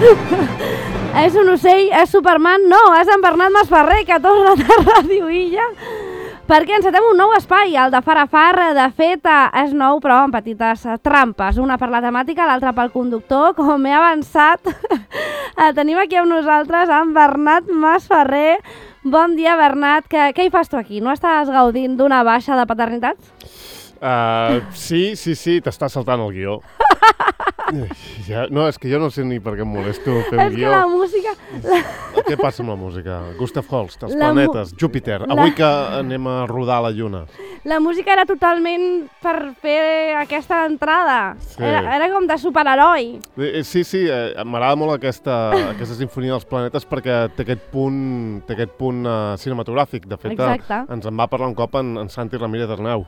És un ocell, és Superman? No, és en Bernat Masferrer, que torna a Ràdio Illa, perquè encetem un nou espai, el de Far a Far. De fet, és nou, però amb petites trampes. Una per la temàtica, l'altra pel conductor. Com he avançat, tenim aquí amb nosaltres en Bernat Masferrer. Bon dia, Bernat. Què hi fas tu aquí? No estàs gaudint d'una baixa de paternitat? Sí, t'està saltant el guió. No, és que jo no sé ni per què em molesto fer un guió. És que la música... Què passa amb la música? Gustav Holst, els planetes, Júpiter, avui que anem a rodar la Lluna. La música era totalment per fer aquesta entrada. Sí. Era com de superheroi. Sí, m'agrada molt aquesta sinfonia dels planetes perquè té aquest punt cinematogràfic. De fet, ens en va parlar un cop en Santi Ramírez Arnau.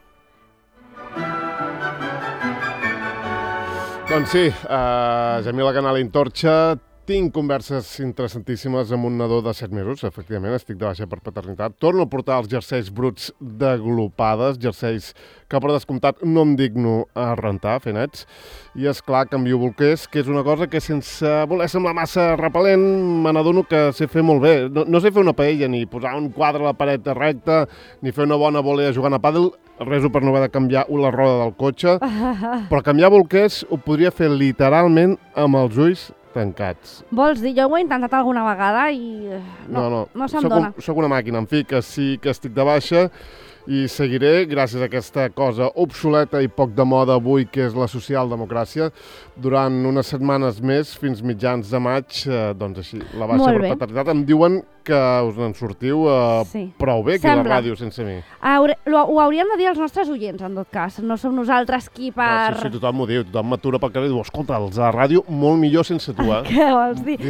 Doncs sí, Jamila Canal Intorxa, tinc converses interessantíssimes amb un nadó de 7 mesos, efectivament, estic de baixa per paternitat. Torno a portar els jerseis bruts d'aglopades, jerseis que per descomptat no em digno a rentar, fer nets. I és clar, canvio bolquers, que és una cosa que sense voler semblar massa repel·lent, me n'adono que sé fer molt bé. No sé fer una paella, ni posar un quadre a la paret recta, ni fer una bona volea jugant a pàdel. Reso per no haver de canviar la roda del cotxe, però canviar bolquers ho podria fer literalment amb els ulls tancats. Vols dir? Jo ho he intentat alguna vegada i no se'm dona. Soc una màquina, en fi, que sí que estic de baixa i seguiré, gràcies a aquesta cosa obsoleta i poc de moda avui, que és la socialdemocràcia, durant unes setmanes més, fins mitjans de maig, doncs així, la baixa per paternitat. Em diuen que us en sortiu prou bé aquí a la ràdio sense mi. Ho hauríem de dir als nostres oients, en tot cas. No som nosaltres qui per... Sí, tothom m'ho diu, tothom m'atura pel carrer i diu, escolta, els a la ràdio molt millor sense tu, eh? Què vols dir?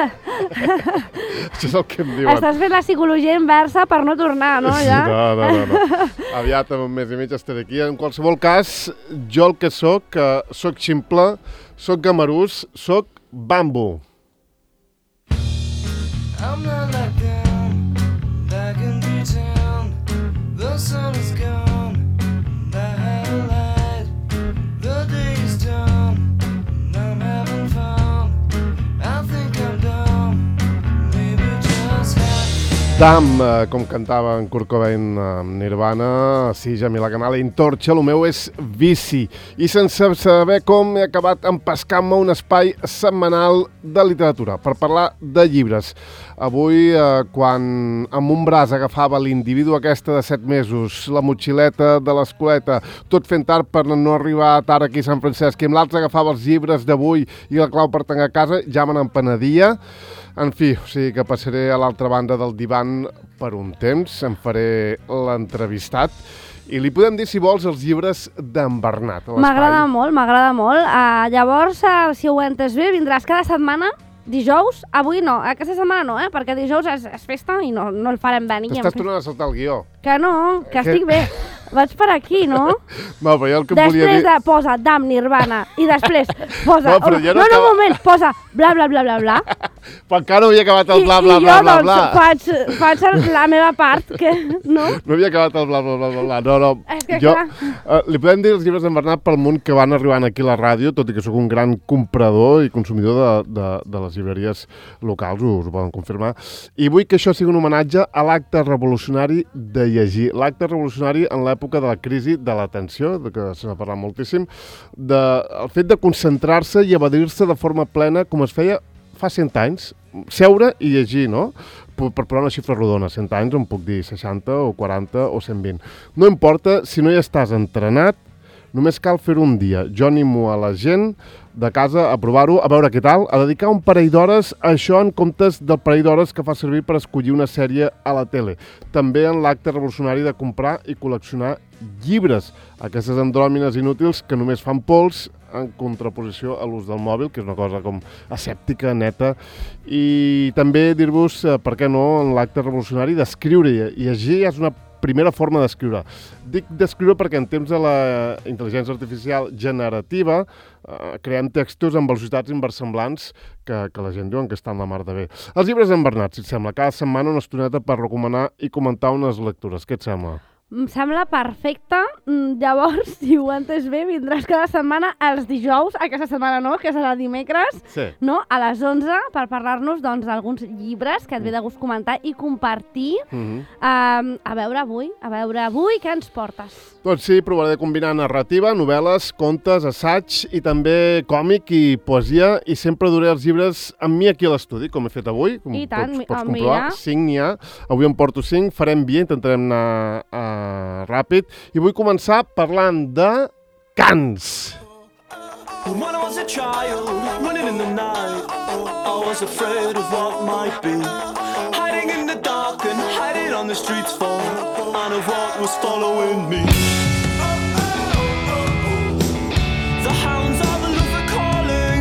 Això és el que em diuen. Estàs fent la psicologia inversa per no tornar, no? Ja? No. Aviat, en un mes i mig, estaré aquí. En qualsevol cas, jo el que soc ximple, soc gamarús, soc bambu. I'm not like them, back in pretend, the sun is gone, I had a light, the day is done, and I'm having fun, I think I'm dumb, maybe just Dumb, com cantava en Kurt Cobain amb Nirvana, sí, Jamila Canal Intorxa, el meu és vici. I sense saber com he acabat empescant-me un espai setmanal de literatura per parlar de llibres. Avui, quan amb un braç agafava l'individu aquesta de 7 mesos, la motxileta de l'escoleta, tot fent tard per no arribar tard aquí a Sant Francesc, i amb l'altre agafava els llibres d'avui i la clau per tancar a casa, ja me n'empenedia. En fi, o sigui que passaré a l'altra banda del divan per un temps, em faré l'entrevistat i li podem dir, si vols, els llibres d'en Bernat. M'agrada molt. Llavors, si ho he entès bé, vindràs cada setmana, dijous, avui no, aquesta setmana no, perquè dijous és festa i no el farem venir. T'estàs tornant a saltar el guió. Que no, que estic bé. Vaig per aquí, no? No, però jo el que em volia dir... Després posa Damn Nirvana i després posa... No, un moment, posa bla, bla, bla, bla, bla. Però encara no havia acabat el bla, bla, bla, bla, bla. I jo, doncs, faig la meva part, que... No? No havia acabat el bla, bla, bla, bla, bla. No. És que clar... Li podem dir els llibres d'en Bernat pel munt que van arribant aquí a la ràdio, tot i que sóc un gran comprador i consumidor de les llibreries locals, us ho poden confirmar. I vull que això sigui un homenatge a l'acte revolucionari de llegir. L'acte revolucionari en l'època de la crisi de l'atenció, que se n'ha parlat moltíssim, el fet de concentrar-se i evadir-se de forma plena, com es feia fa 100 anys, seure i llegir, no? Per posar una xifra rodona, 100 anys, on puc dir 60 o 40 o 120. No importa si no hi estàs entrenat, només cal fer-ho un dia. Jo animo a la gent de casa a provar-ho, a veure què tal, a dedicar un parell d'hores a això en comptes del parell d'hores que fa servir per escollir una sèrie a la tele. També en l'acte revolucionari de comprar i col·leccionar llibres, aquestes andròmines inútils que només fan pols en contraposició a l'ús del mòbil, que és una cosa com asèptica, neta, i també dir-vos, per què no, en l'acte revolucionari d'escriure. I llegir és una primera forma d'escriure. Dic d'escriure perquè en temps de la intel·ligència artificial generativa creem textos amb velocitats inversemblants que la gent diuen que estan la mar de bé. Els llibres d'en Bernat, si et sembla, cada setmana una estoneta per recomanar i comentar unes lectures. Què et sembla? Em sembla perfecte. Llavors, si ho he entès bé, vindràs cada setmana els dijous, aquesta setmana no, que serà dimecres, Sí. no? A les 11, per parlar-nos doncs, d'alguns llibres que et ve de gust comentar i compartir. A veure avui què ens portes? Doncs sí, provaré de combinar narrativa, novel·les, contes, assaig i també còmic i poesia, i sempre duré els llibres amb mi aquí a l'estudi, com he fet avui, com I tant, pots mira. comprovar. 5 n'hi ha. Avui en porto 5, farem via, intentarem anar ràpid, i vull començar parlant de cants. When I was a child, running in the night, I was afraid of what might be. Hiding in the dark and hiding on the streets for and of what was following me. The hounds of the Luther calling.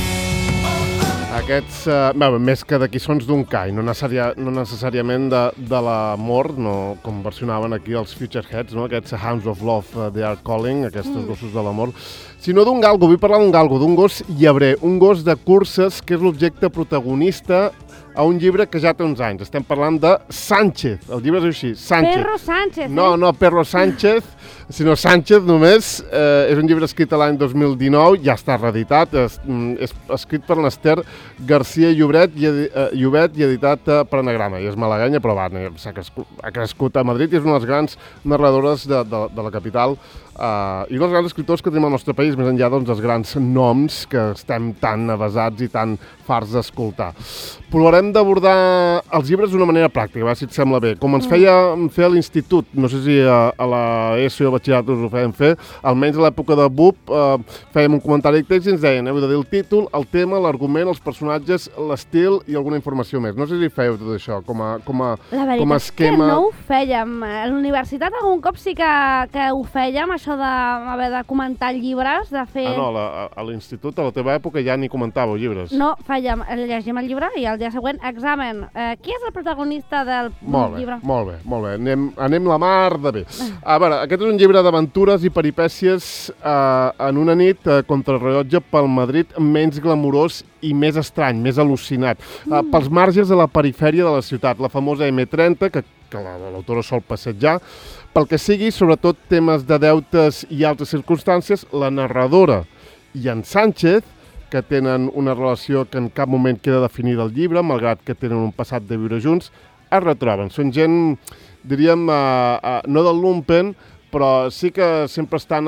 Aquests, més que d'aquí sons d'un call, no necessàriament de l'amor, no, com versionaven aquí els Futureheads, no? Aquests Hounds of Love, They Are Calling, aquests gossos de l'amor, sinó d'un galgo. Vull parlar d'un galgo, d'un gos llebrer, un gos de curses que és l'objecte protagonista a un llibre que ja té uns anys. Estem parlant de Sánchez, el llibre és així, Sánchez. Perro Sánchez, No, Perro Sánchez, sinó Sánchez només. És un llibre escrit l'any 2019, ja està reeditat, és escrit per l'Ester García Llobet i editat per Anagrama. I és malaguenya, però ha crescut a Madrid i és una de les grans narradores de la capital i uns grans escriptors que tenim al nostre país, més enllà dels grans noms que estem tan avasats i tan farts d'escoltar. Provarem d'abordar els llibres d'una manera pràctica, si et sembla bé. Com ens feia a l'institut, no sé si a l'ESO o batxillerat us ho fèiem fer, almenys a l'època de BUP fèiem un comentari de text i ens deien, heu de dir el títol, el tema, l'argument, els personatges, l'estil i alguna informació més. No sé si fèieu tot això com a esquema. La veritat és que no ho fèiem. A l'universitat algun cop sí que ho fèiem, això d'haver de comentar llibres, de fer... A l'institut, a la teva època, ja ni comentàveu llibres. No, fèiem, llegim el llibre i el dia següent, examen. Qui és el protagonista del llibre? Molt bé. Anem la mar de bé. A veure, aquest és un llibre d'aventures i peripècies en una nit contrarrellotge pel Madrid menys glamurós i més estrany, més al·lucinat. Pels marges de la perifèria de la ciutat, la famosa M30, que l'autora sol passejar. Pel que sigui, sobretot temes de deutes i altres circumstàncies, la narradora i en Sánchez, que tenen una relació que en cap moment queda definida al llibre, malgrat que tenen un passat de viure junts, es retroben. Són gent, diríem, no del lumpen, però sí que sempre estan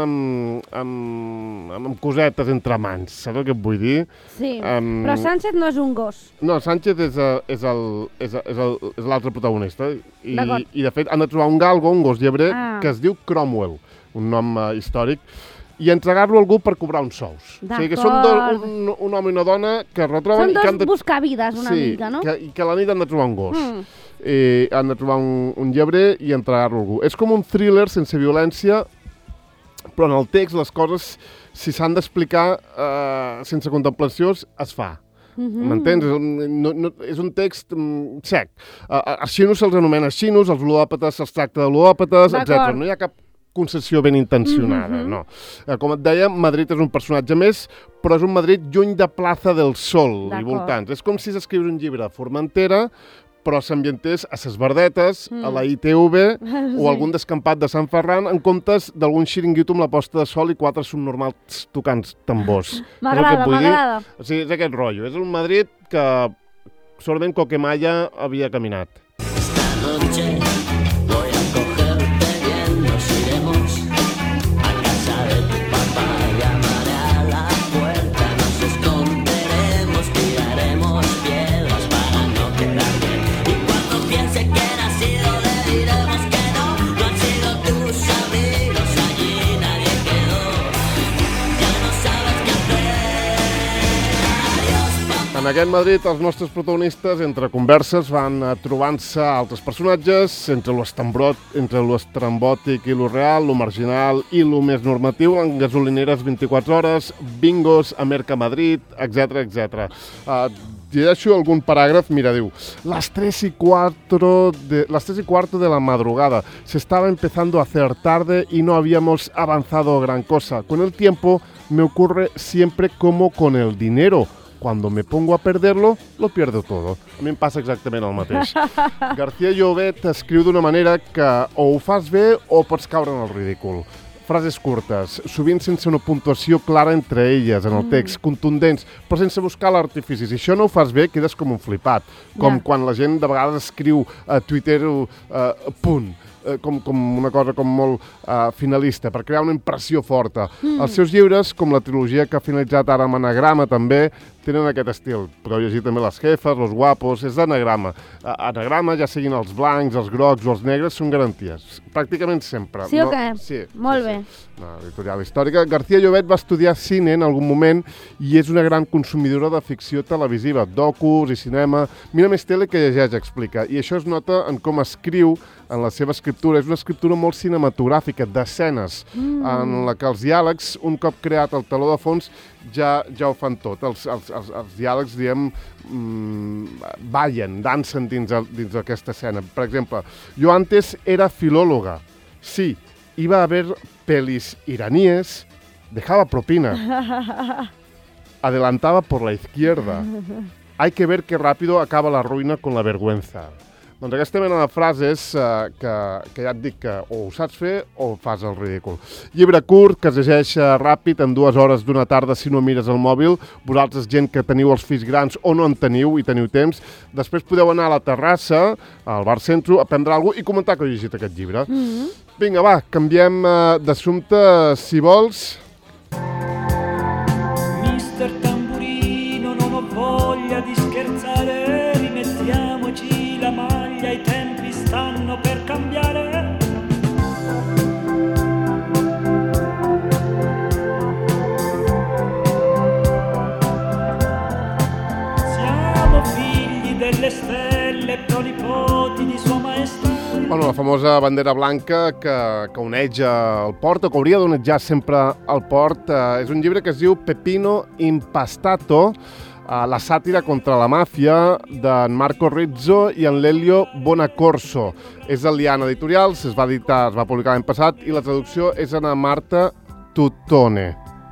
amb cosetes entre mans. Saps el que et vull dir? Sí, però Sánchez no és un gos. No, Sánchez és l'altre protagonista. I de fet han de trobar un galgo, un gos llebrer, que es diu Cromwell, un nom històric, i entregar-lo a algú per cobrar uns sous. O sigui que són un home i una dona que es retroben... Són dos buscavides una mica, no? I que a la nit han de trobar un gos. Han de trobar un llebrer i entregar-lo a algú. És com un thriller sense violència, però en el text les coses, si s'han d'explicar sense contemplació, es fa. M'entens? És un text sec. Els xinos se'ls anomena xinos, els ludòpates se'ls tracta de ludòpates, etc. No hi ha cap concessió ben intencionada, no. Com et deia, Madrid és un personatge més, però és un Madrid lluny de Plaza del Sol i voltants. És com si s'escrivís un llibre a Formentera, però s'ambientés a Ses Verdetes, a la ITV o algun descampat de Sant Ferran, en comptes d'algun xiringuito amb la posta de sol i 4 subnormals tocant tambors. M'agrada. O sigui, és aquest rotllo. És un Madrid que segurament Coquemaya havia caminat. Esta noche voy a cogerte bien, nos iremos a casa de tu papá, llamaré a la puerta, nos esconderemos, tiraremos piedras para no quedar bien. Y cuando piense que ha sido, le diremos que no han sido tus amigos, allí nadie quedó, ya no sabes qué hacer. Adiós, papá. En aquest Madrid, els nostres protagonistes, entre converses, van trobant-se altres personatges, entre lo estrambòtic i lo real, lo marginal i lo més normatiu, en gasolineres 24 hores, bingos a Mercamadrid, etc. Llegeixo algun paràgraf, mira, diu: las 3:15 de la madrugada. Se estaba empezando a hacer tarde y no habíamos avanzado gran cosa. Con el tiempo me ocurre siempre como con el dinero. cuando me pongo a perderlo, lo pierdo todo. A mi em passa exactament el mateix. García Llobet escriu d'una manera que o ho fas bé o pots caure en el ridícul. Frases curtes, sovint sense una puntuació clara entre elles, en el text, contundents, però sense buscar l'artifici. Si això no ho fas bé, quedes com un flipat. Com quan la gent de vegades escriu a Twitter punt, com una cosa com molt finalista, per crear una impressió forta. Els seus llibres, com la trilogia que ha finalitzat ara amb Anagrama també, tenen aquest estil. Podeu llegir també Les jefes, Los guapos, és d'anagrama. Anagrama, ja siguin els blancs, els grocs o els negres, són garanties. Pràcticament sempre. Sí o què? Sí. Molt bé. Una editorial històrica. García Llobet va estudiar cine en algun moment i és una gran consumidora de ficció televisiva, docus i cinema. Mira més tele que llegeix, explica. I això es nota en com escriu en la seva escriptura. És una escriptura molt cinematogràfica, d'escenes, en la que els diàlegs, un cop creat el teló de fons, ja ho fan tot. Els diàlegs, diguem, ballen, dansen dins d'aquesta escena. Per exemple, yo antes era filóloga. Sí, iba a ver pelis iraníes, dejaba propina. Adelantaba por la izquierda. Hay que ver qué rápido acaba la ruina con la vergüenza. Doncs aquesta mena de frases que ja et dic que o ho saps fer o fas el ridícul. Llibre curt, que es llegeix ràpid, en 2 hores d'una tarda si no mires el mòbil. Vosaltres, gent que teniu els fills grans o no en teniu i teniu temps, després podeu anar a la terrassa, al bar centro, a prendre alguna cosa i comentar que heu llegit aquest llibre. Vinga, va, canviem d'assumpte, si vols. Mister Tamburino, non ho voglia di scherzare, rimettiamoci la maglia, i tempi stanno per cambiare. Siamo figli delle stelle, pronipoti di Sua Maestà. Bueno, la famosa bandera blanca que oneja el port, o que hauria d'onejar sempre el port, és un llibre que es diu Peppino Impastato, la sàtira contra la màfia d'en Marco Rizzo i en Lelio Bonacorso. És de Liana Editorials, es va publicar l'any passat i la traducció és en Marta Tutone.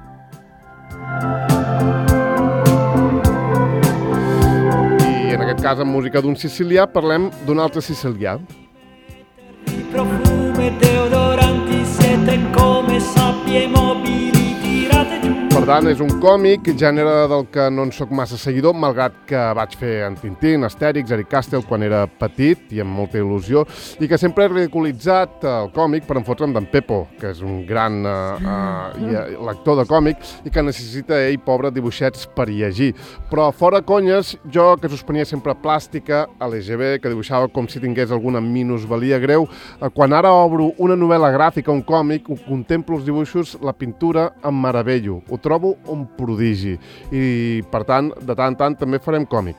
I en aquest cas, en música d'un sicilià, parlem d'un altre sicilià. Profumi e deodoranti siete come sabbie mobili tirate giù. Per tant, és un còmic, gènere del que no en soc massa seguidor, malgrat que vaig fer en Tintín, Astèrix, Eric Castell, quan era petit i amb molta il·lusió, i que sempre he ridiculitzat el còmic per enfotre'm d'en Pepo, que és un gran lector de còmic i que necessita ell, pobre, dibuixets per llegir. Però fora conyes, jo, que suspenia sempre plàstica a l'EGB, que dibuixava com si tingués alguna minusvalia greu, quan ara obro una novel·la gràfica, un còmic, contemplo els dibuixos, la pintura, em meravello. Ho trobo un prodigi i, per tant, de tant en tant també farem còmic.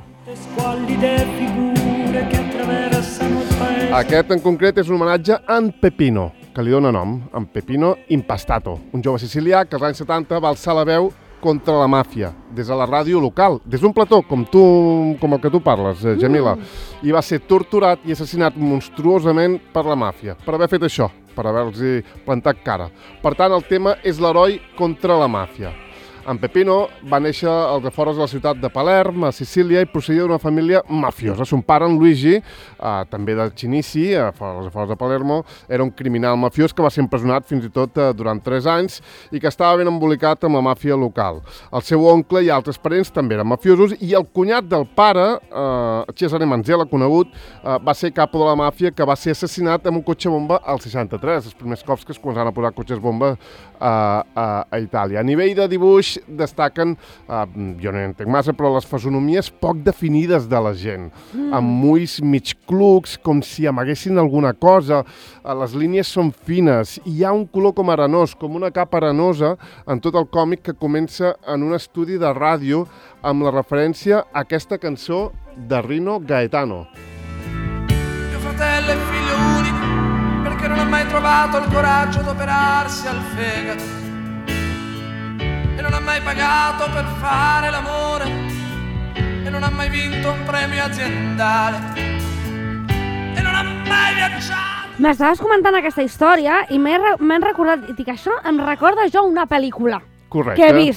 Aquest en concret és un homenatge a en Peppino, que li dóna nom, en Peppino Impastato, un jove sicilià que als anys 70 va alçar la veu contra la màfia, des de la ràdio local, des d'un plató, com el que tu parles, Jamila, i va ser torturat i assassinat monstruosament per la màfia, per haver fet això, per haver-los plantat cara. Per tant, el tema és l'heroi contra la màfia. En Peppino va néixer als afores de la ciutat de Palerm, a Sicília, i procedia d'una família mafiosa. Son pare, en Luigi, també de Cinici, als afores de Palermo, era un criminal mafiós que va ser empresonat fins i tot durant 3 anys i que estava ben embolicat amb la màfia local. El seu oncle i altres parents també eren mafiosos i el cunyat del pare, Cesare Manzella, conegut, va ser capo de la màfia que va ser assassinat amb un cotxe bomba al 63, els primers cops que es començaven a posar cotxes bomba a Itàlia. A nivell de dibuix destaquen, jo no entenc massa, però les fisonomies poc definides de la gent, amb ulls mig clucs, com si amaguessin alguna cosa, les línies són fines, i hi ha un color com arenós, com una capa arenosa en tot el còmic que comença en un estudi de ràdio amb la referència a aquesta cançó de Rino Gaetano. Mio fratello è figlio unico perché non ha mai trovato il coraggio d'operarsi al fegato e non ha mai pagato per fare l'amore e non ha mai vinto un premio aziendale e non ha mai viaggiato. M'estaves comentant aquesta història i m'han recordat, i dic, això em recorda jo una pel·lícula Correcte. que he vist.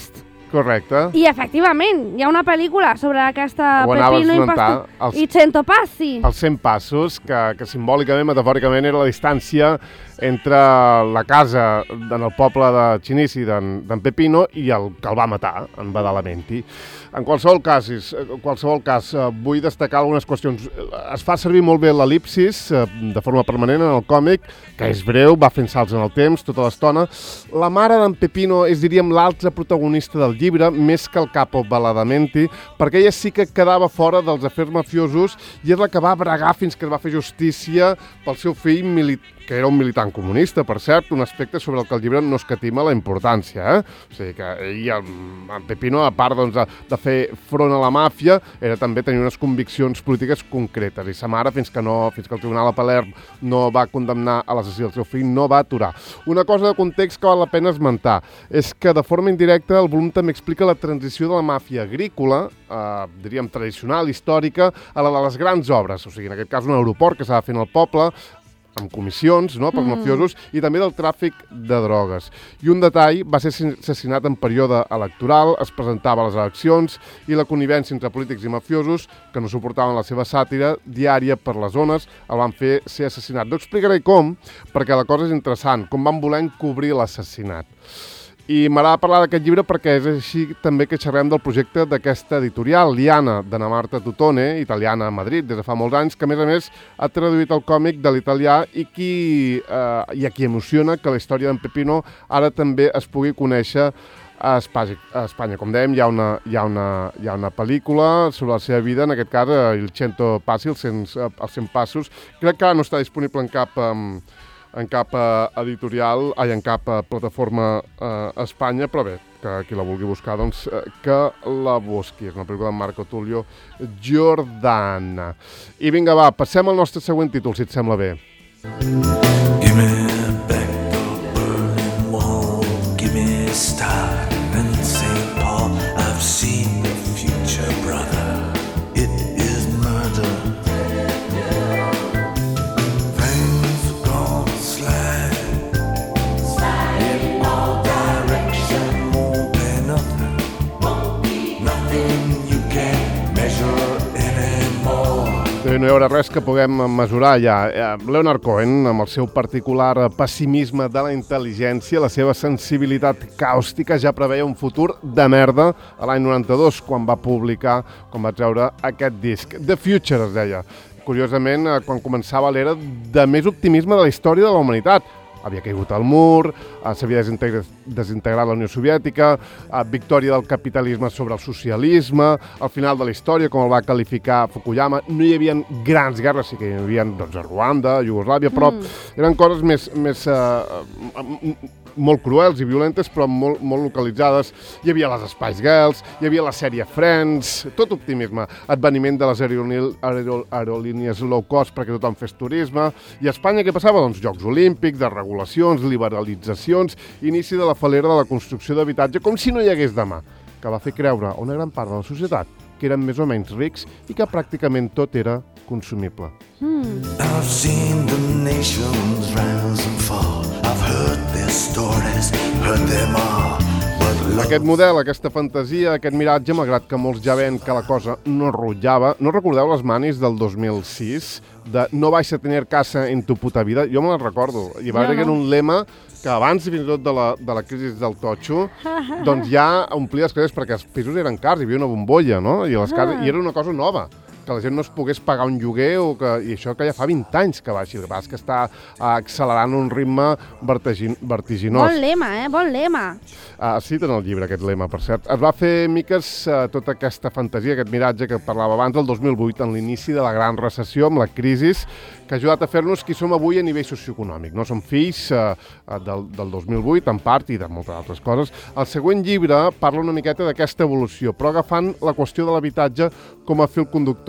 Correcte. I, efectivament, hi ha una pel·lícula sobre aquesta Ho anaves Pepino a esmentar, i Cento Passi. Els 100 passos, que simbòlicament, metafòricament, era la distància entre la casa en el poble de Chinisi d'en Pepino i el que el va matar, en Badalamenti. En qualsevol cas, vull destacar algunes qüestions. Es fa servir molt bé l'el·lipsis de forma permanent en el còmic, que és breu, va fent salts en el temps tota l'estona. La mare d'en Pepino és, diríem, l'altre protagonista del llibre, més que el capo Badalamenti, perquè ella sí que quedava fora dels afers mafiosos i és la que va bregar fins que es va fer justícia pel seu fill que era un militant comunista, per cert, un aspecte sobre el que el llibre no escatima la importància. O sigui que ell, en Pepino, a part de fer front a la màfia, era també tenir unes conviccions polítiques concretes. I sa mare, fins que el tribunal a Palerm no va condemnar a l'assassí del seu fill, no va aturar. Una cosa de context que val la pena esmentar és que, de forma indirecta, el volum també explica la transició de la màfia agrícola, diríem tradicional, històrica, a la de les grans obres. O sigui, en aquest cas, un aeroport que s'ha de fer en el poble, amb comissions, no?, pels mafiosos, i també del tràfic de drogues. I un detall, va ser assassinat en període electoral, es presentava a les eleccions, i la connivència entre polítics i mafiosos, que no suportaven la seva sàtira diària per les zones, el van fer ser assassinat. No explicaré com, perquè la cosa és interessant, com van voler encobrir l'assassinat. I m'agrada parlar d'aquest llibre perquè és així també que xerrem del projecte d'aquesta editorial, Liana, d'Anna Marta Tutone, italiana a Madrid des de fa molts anys, que a més ha traduït el còmic de l'italià i a qui emociona que la història d'en Pepino ara també es pugui conèixer a Espanya. Com dèiem, hi ha una pel·lícula sobre la seva vida, en aquest cas, Il Cento Passi, els 100 passos. Crec que no està disponible en cap editorial, en cap plataforma a Espanya, però bé, que qui la vulgui buscar, doncs, que la busqui. És una pel·lícula de Marco Tullio Giordana. I vinga, va, passem al nostre següent títol, si et sembla bé. Give me back the Berlin Wall, give me Stalin and St. Paul. I've seen the future, brother. It is murder. No hi haurà res que puguem mesurar ja. Leonard Cohen, amb el seu particular pessimisme de la intel·ligència, la seva sensibilitat càustica, ja preveia un futur de merda a l'any 92, quan va treure aquest disc. The Future, es deia. Curiosament, quan començava l'era de més optimisme de la història de la humanitat. Havia caigut el mur, s'havia desintegrat la Unió Soviètica, victòria del capitalisme sobre el socialisme, al final de la història, com el va qualificar Fukuyama, no hi havia grans guerres, sí que hi havia a Ruanda, Iugoslàvia, però eren coses més molt cruels i violentes, però molt localitzades. Hi havia les Spice Girls, hi havia la sèrie Friends, tot optimisme. Adveniment de les aerolínies low cost perquè tothom fes turisme. I a Espanya què passava? Doncs Jocs Olímpics, desregulacions, liberalitzacions, inici de la falera de la construcció d'habitatge, com si no hi hagués demà, que va fer creure a una gran part de la societat que eren més o menys rics i que pràcticament tot era consumible. I've seen the nations rise and fall. I've heard their stories, heard them all. Aquest model, aquesta fantasia, aquest miratge, malgrat que molts ja veuen que la cosa no rotllava. No recordeu les manis del 2006? De no vais a tener casa en tu puta vida? Jo me les recordo. I va haver un lema que abans, fins i tot de la crisi del totxo, doncs ja omplia les cases perquè els pisos eren cars, hi havia una bombolla, no? I era una cosa nova, que la gent no es pogués pagar un lloguer, i això que ja fa 20 anys que va així. El que passa és que està accelerant un ritme vertiginós. Bon lema, bon lema. Cita en el llibre aquest lema, per cert. Es va fer miques tota aquesta fantasia, aquest miratge que parlava abans, del 2008, en l'inici de la gran recessió, amb la crisi, que ha ajudat a fer-nos qui som avui a nivell socioeconòmic. No som fills del 2008, en part, i de moltes altres coses. El següent llibre parla una miqueta d'aquesta evolució, però agafant la qüestió de l'habitatge com a fil conductor.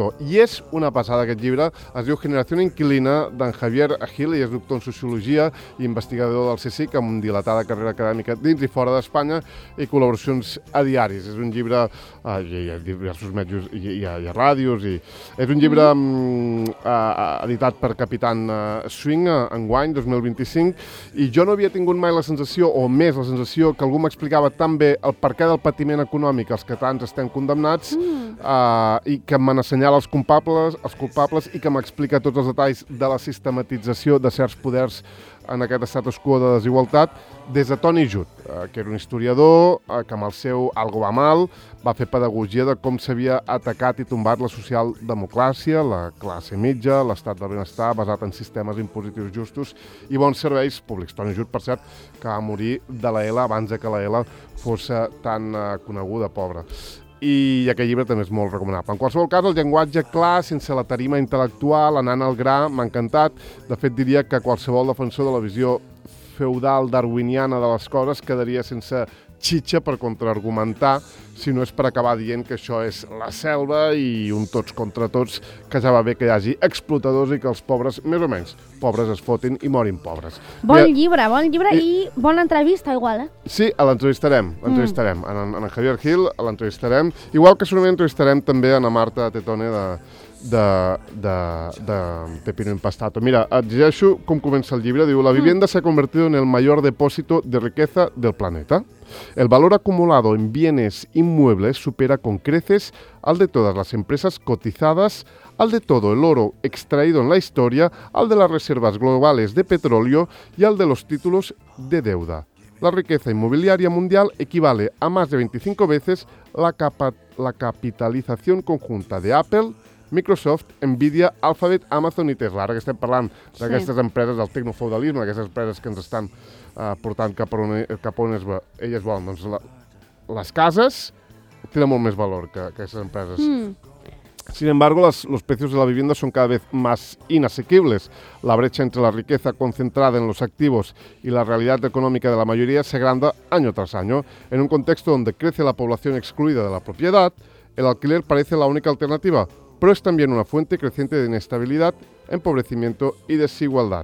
México. I és una passada aquest llibre. Es diu Generació Inquilina, d'en Javier Gil, i és doctor en Sociologia i investigador del CSIC, amb dilatada carrera acadèmica dins i fora d'Espanya i col·laboracions a diaris. És un llibre, hi ha diversos metges, hi ha ràdios, i és un llibre editat per Capitan Swing enguany, 2025, i jo no havia tingut mai la sensació, o més la sensació, que algú m'explicava tan bé el perquè del patiment econòmic als catalans estem condemnats, i que me n'assenyala els culpables i que m'explica tots els detalls de la sistematització de certs poders en aquest status quo de desigualtat, des de Toni Judt, que era un historiador que amb el seu Algo va mal va fer pedagogia de com s'havia atacat i tombat la socialdemocràcia, la classe mitja, l'estat del benestar basat en sistemes impositius justos i bons serveis públics. Toni Judt, per cert, que va morir de la ELA abans que la ELA fos tan coneguda, pobra. I aquest llibre també és molt recomanable. En qualsevol cas, el llenguatge clar, sense la tarima intel·lectual, anant al gra, m'ha encantat. De fet, diria que qualsevol defensor de la visió feudal darwiniana de les coses quedaria sense xitxa per contraargumentar, si no és per acabar dient que això és la selva i un tots contra tots, que ja va bé que hi hagi explotadors i que els pobres, més o menys, pobres es fotin i morin pobres. Bon llibre i bona entrevista, igual, eh? Sí, l'entrevistarem. En Javier Gil l'entrevistarem, igual que segurament entrevistarem també a Marta Tetone de Pepino Impastato. Mira, et llegeixo com comença el llibre. Diu, la vivienda se ha convertido en el mayor depósito de riqueza del planeta. El valor acumulado en bienes inmuebles supera con creces al de todas las empresas cotizadas, al de todo el oro extraído en la historia, al de las reservas globales de petróleo y al de los títulos de deuda. La riqueza inmobiliaria mundial equivale a más de 25 veces la capitalización conjunta de Apple, Microsoft, Nvidia, Alphabet, Amazon i Tesla. Ara que estem parlant d'aquestes empreses del tecnofeudalisme, aquestes empreses que ens estan portant cap on elles volen. Doncs les cases tenen molt més valor que aquestes empreses. Sin embargo, los precios de la vivienda son cada vez más inasequibles. La brecha entre la riqueza concentrada en los activos y la realidad económica de la mayoría se agranda año tras año. En un contexto donde crece la población excluida de la propiedad, el alquiler parece la única alternativa, pero es también una fuente creciente de inestabilidad, empobrecimiento y desigualdad.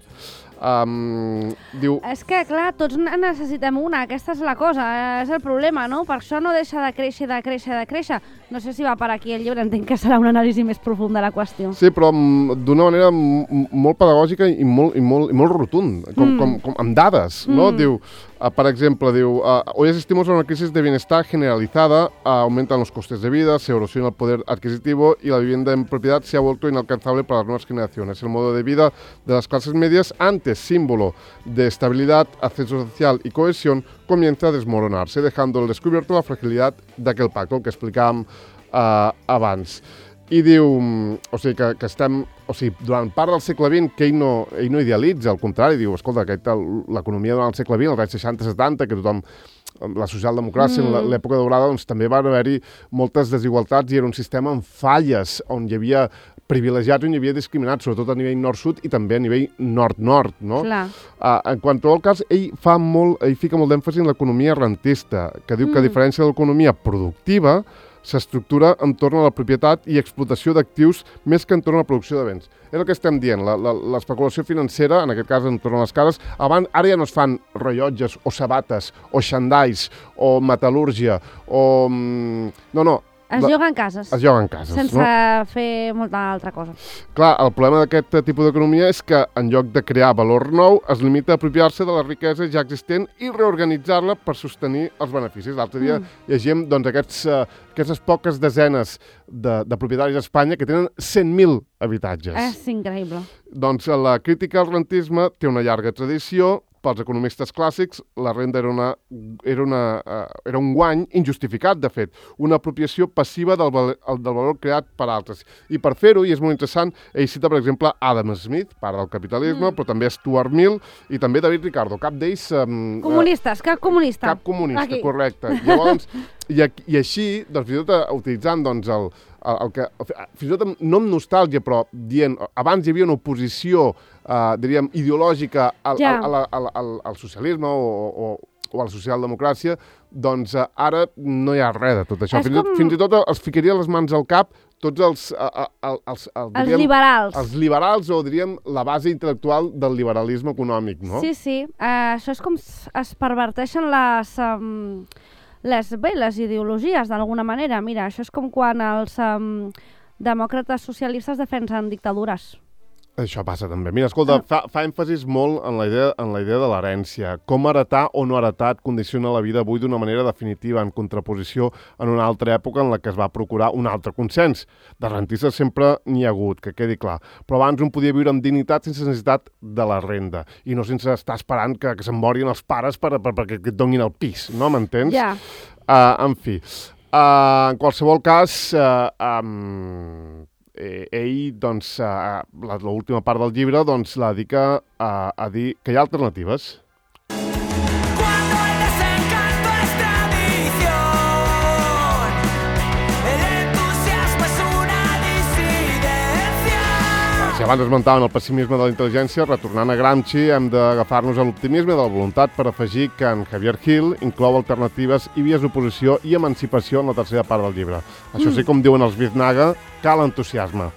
Diu... És que, clar, tots necessitem una, aquesta és la cosa, és el problema, no? Per això no deixa de créixer. No sé si va per aquí el llibre, entenc que serà una anàlisi més profunda de la qüestió. Sí, però d'una manera molt pedagògica i molt rotund, com amb dades, no? Diu, por ejemplo, hoy asistimos a una crisis de bienestar generalizada, aumentan los costes de vida, se erosiona el poder adquisitivo y la vivienda en propiedad se ha vuelto inalcanzable para las nuevas generaciones. El modo de vida de las clases medias, antes símbolo de estabilidad, ascenso social y cohesión, comienza a desmoronarse, dejando al descubierto la fragilidad d'aquell pacte, el que explicàvem abans. I diu, o sigui, que estem... O sigui, durant part del segle XX, que ell no idealitza, al contrari, diu, escolta, l'economia durant el segle XX, als anys 60-70, que tothom, la socialdemocràcia en l'època daurada, doncs també van haver-hi moltes desigualtats i era un sistema amb falles, on hi havia privilegiats, on hi havia discriminats, sobretot a nivell nord-sud i també a nivell nord-nord, no? Clar. En qualsevol cas, ell fica molt d'èmfasi en l'economia rentista, que diu que a diferència de l'economia productiva, s'estructura entorn a la propietat i explotació d'actius més que entorn a la producció de béns. És el que estem dient, l'especulació financera, en aquest cas entorn a les cases, ara ja no es fan rellotges o sabates o xandalls o metal·lúrgia o... No. Es lloguen cases. Es lloguen cases, sense no? fer molta altra cosa. Clar, el problema d'aquest tipus d'economia és que en lloc de crear valor nou, es limita a apropiar-se de la riquesa ja existent i reorganitzar-la per sostenir els beneficis. L'altre dia llegim doncs, aquestes poques desenes de propietaris a Espanya que tenen 100.000 habitatges. És increïble. Doncs la crítica al rentisme té una llarga tradició. Pels economistes clàssics, la renda era un guany injustificat, de fet, una apropiació passiva del valor creat per altres. I per fer-ho, i és molt interessant, ell cita, per exemple, Adam Smith, pare del capitalisme, però també Stuart Mill i també David Ricardo, cap d'ells... Comunistes, cap comunista. Cap comunista, aquí. correcte. Llavors, i així, doncs, fins i tot utilitzant doncs, fins i tot no amb nostàlgia, però dient, abans hi havia una oposició, diríem, ideològica al socialisme o a la socialdemocràcia, Doncs ara no hi ha res de tot això. És Fins i tot els ficaria les mans al cap tots els diríem, liberals. Els liberals, o diríem la base intel·lectual del liberalisme econòmic, no? Sí. Això és com es perverteixen les ideologies, d'alguna manera. Mira, això és com quan els demòcrates socialistes defensen dictadures. Això passa també. Mira, escolta, fa èmfasis molt en la idea de l'herència. Com heretar o no heretar et condiciona la vida avui d'una manera definitiva, en contraposició en una altra època en la que es va procurar un altre consens. De rentistes sempre n'hi ha hagut, que quedi clar. Però abans un podia viure amb dignitat sense necessitat de la renda i no sense estar esperant que se'n morin els pares perquè et donin el pis, no? M'entens? Ja. En fi, en qualsevol cas, ell, doncs, l'última part del llibre, doncs, la dedica a dir que hi ha alternatives. Cuando el desencanto es tradición, el entusiasmo es una disidencia. Si abans esmentaven el pessimisme de la intel·ligència, retornant a Gramsci hem d'agafar-nos a l'optimisme de la voluntat per afegir que en Javier Gil inclou alternatives i vies d'oposició i emancipació en la tercera part del llibre. Això sí, com diuen els Biznaga, cal entusiasme.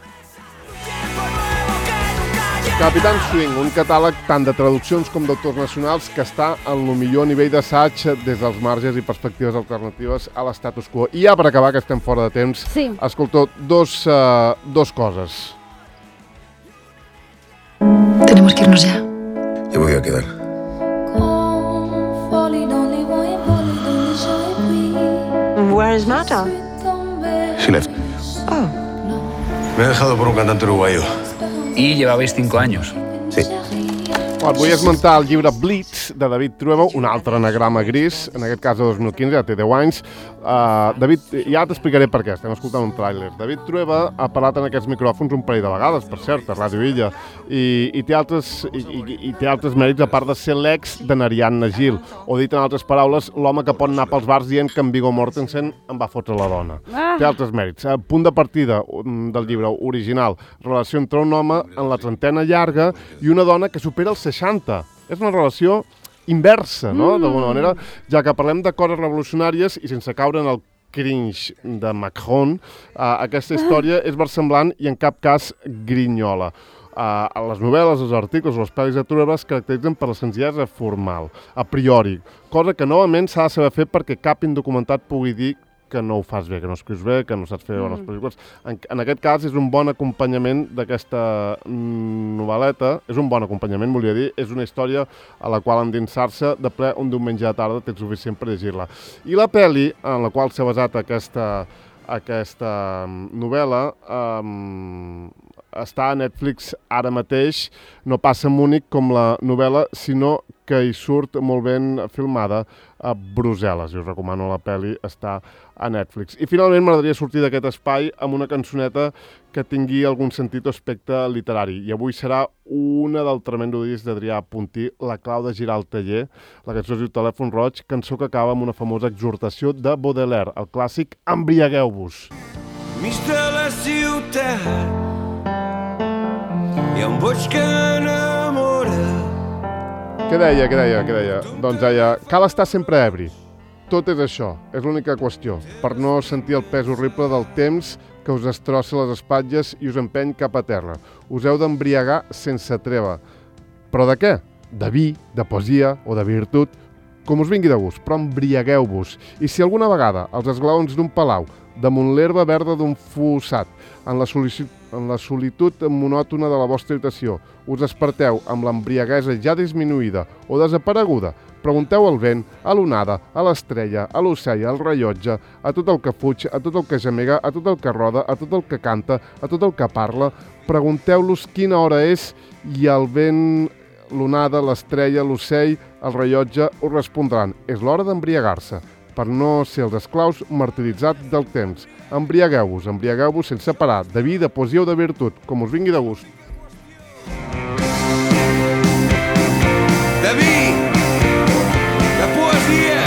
Capitán Swing, un catàleg tant de traduccions com d'autors nacionals que està en el millor nivell d'assaig des dels marges i perspectives alternatives a l'estatus quo. I ja per acabar, que estem fora de temps, Sí. escoltó dos coses. Tenemos que irnos ya. Yo me voy a quedar. Where is Mata? She left. Oh. Me ha dejado por un cantante uruguayo. Y llevabais 5 años. Sí. Et vull esmentar el llibre Blitz, de David Trueba, un altre anagrama gris, en aquest cas de 2015, ja té 10 anys. David, ja t'explicaré per què, estem escoltant un tràiler. David Trueba ha parlat en aquests micròfons un parell de vegades, per cert, a Ràdio Illa, i té altres mèrits, a part de ser l'ex de Nariadna Gil, o dit en altres paraules, l'home que pot anar pels bars dient que en Viggo Mortensen en va fotre la dona. Té altres mèrits. Punt de partida del llibre original, relació entre un home en la trentena llarga i una dona que supera els 60. És una relació inversa, no?, d'alguna manera, ja que parlem de coses revolucionàries i sense caure en el cringe de Macron, aquesta història és versemblant i en cap cas grinyola. Les novel·les, els articles o les pel·lis de Trueba es caracteritzen per la senzillesa formal, a priori, cosa que novament s'ha de saber fer perquè cap indocumentat pugui dir que no ho fas bé, que no escrius bé, que no saps fer bones pel·lícules. En aquest cas és un bon acompanyament d'aquesta novel·leta, és un bon acompanyament, volia dir, és una història a la qual endinsar-se de ple un diumenge de tarda té suficient per llegir-la. I la pel·li, en la qual s'ha basat aquesta novel·la, està a Netflix ara mateix, no passa amb únic com la novel·la, sinó que hi surt molt ben filmada a Brussel·les. I us recomano la pel·li, està a Netflix. I finalment m'agradaria sortir d'aquest espai amb una cançoneta que tingui algun sentit o aspecte literari. I avui serà una del tremendo disc d'Adrià Puntí, La clau de girar el taller. La cançó es diu Telèfon roig, cançó que acaba amb una famosa exhortació de Baudelaire, el clàssic Embriagueu-vos. Mig de la ciutat hi ha un boig que enamora. Què deia? Doncs deia, cal estar sempre ebri. Tot és això, és l'única qüestió, per no sentir el pes horrible del temps que us destrossa les espatlles i us empeny cap a terra. Us heu d'embriagar sense treva. Però de què? De vi, de poesia o de virtut, com us vingui de gust, però embriagueu-vos. I si alguna vegada els esglaons d'un palau, damunt l'herba verda d'un fossat, en la solitud monòtona de la vostra habitació, us desperteu amb l'embriaguesa ja disminuïda o desapareguda, pregunteu al vent, a l'onada, a l'estrella, a l'ocell, al rellotge, a tot el que fuig, a tot el que gemega, a tot el que roda, a tot el que canta, a tot el que parla, pregunteu-los quina hora és i el vent, l'onada, l'estrella, l'ocell, el rellotge us respondran. És l'hora d'embriagar-se, per no ser els esclaus martiritzats del temps. Embriagueu-vos sense parar, de vi, de poesia o de virtut, com us vingui de gust. De vi, de poesia,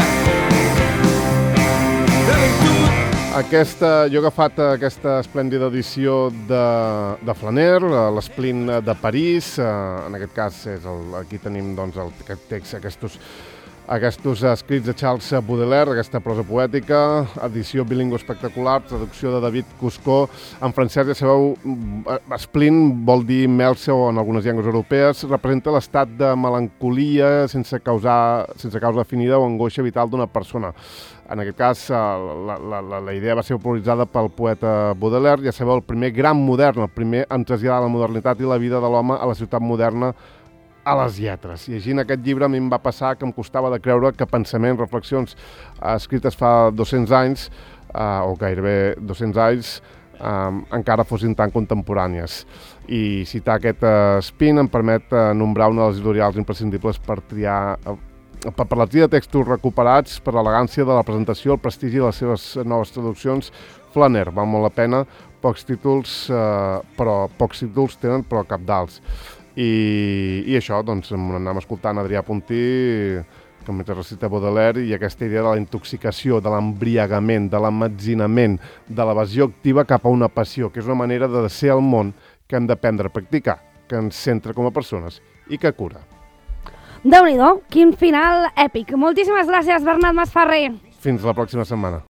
de virtut. Jo he agafat aquesta esplèndida edició de Flaner, l'Esplin de París, en aquest cas aquí tenim doncs, aquest text, aquests Aquests escrits de Charles Baudelaire, aquesta prosa poètica, edició bilingüe espectacular, traducció de David Cuscó. En francès, ja sabeu, splin vol dir melsa o en algunes llengües europees, representa l'estat de melancolia sense causa definida o angoixa vital d'una persona. En aquest cas, la idea va ser popularitzada pel poeta Baudelaire, ja sabeu, el primer gran modern, el primer en traslladar la modernitat i la vida de l'home a la ciutat moderna a les lletres. Llegint aquest llibre a mi em va passar que em costava de creure que pensaments, reflexions escrites fa 200 anys, o gairebé 200 anys, encara fossin tan contemporànies. I citar aquest spin em permet nombrar una de les editorials imprescindibles per la tria de textos recuperats, per l'elegància de la presentació, el prestigi de les seves noves traduccions. Flaner, val molt la pena, pocs títols tenen, però cabdals. I això, doncs, anem escoltant Adrià Puntí, que mentre recita Baudelaire, i aquesta idea de la intoxicació, de l'embriagament, de l'emmetzinament, de l'evasió activa cap a una passió, que és una manera de ser al món que hem d'aprendre a practicar, que ens centra com a persones i que cura. Déu-n'hi-do, quin final èpic. Moltíssimes gràcies, Bernat Masferrer. Fins la pròxima setmana.